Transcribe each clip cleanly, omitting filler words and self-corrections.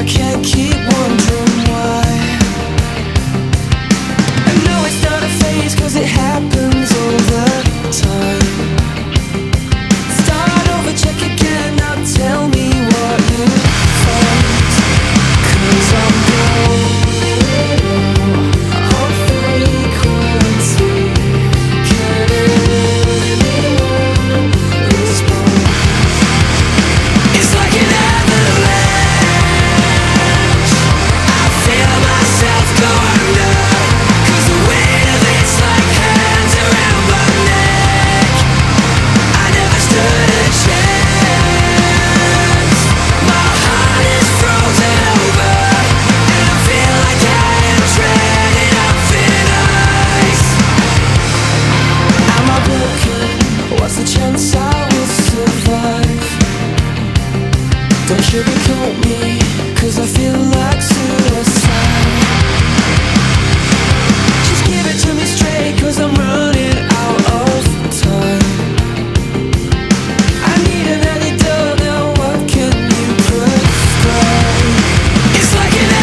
I can't keep wondering why. I know it's not a phase, cause it happens all the time. Start over, check again, now tell me what you find. Cause I'm going on frequency. Can anyone respond? It's like an avalanche. I feel myself go under, cause the weight of it's like hands around my neck. I never stood a chance. My heart is frozen over, and I feel like I am treading on thin ice. Am I broken? What's the chance I will survive? Don't sugarcoat me, cause I feel like suicide. Just give it to me straight, cause I'm running out of time. I need an antidote now, what can you prescribe? It's like an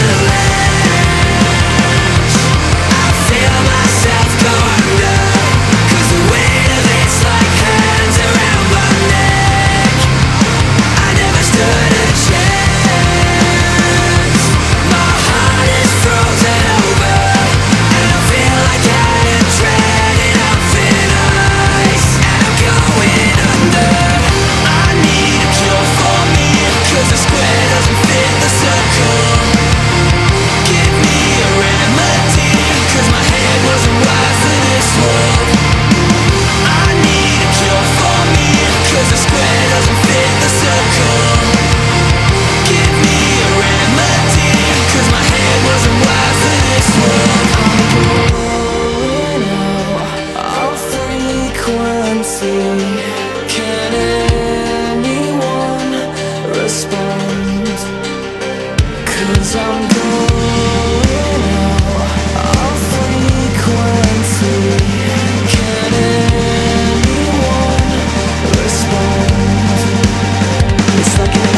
avalanche. I feel myself go under, cause the weight of it's like hands around my neck. I never stood a chance. My heart is frozen over, and I feel like I am treading on thin ice. And I'm going under. I need a cure for me, cause the square doesn't fit the circle. Give me a remedy, cause my head wasn't wired for this world. I need a cure for me, cause the square doesn't fit the circle. Give me a remedy, cause my head wasn't wired for this world. I'm going out of frequency. Can anyone respond? Cause I'm going out of frequency. Can anyone respond? It's like an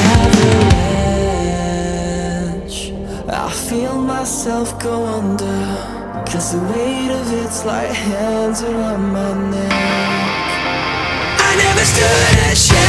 avalanche. I feel myself go under, cause the weight of it's like hands around my neck. I never stood a chance.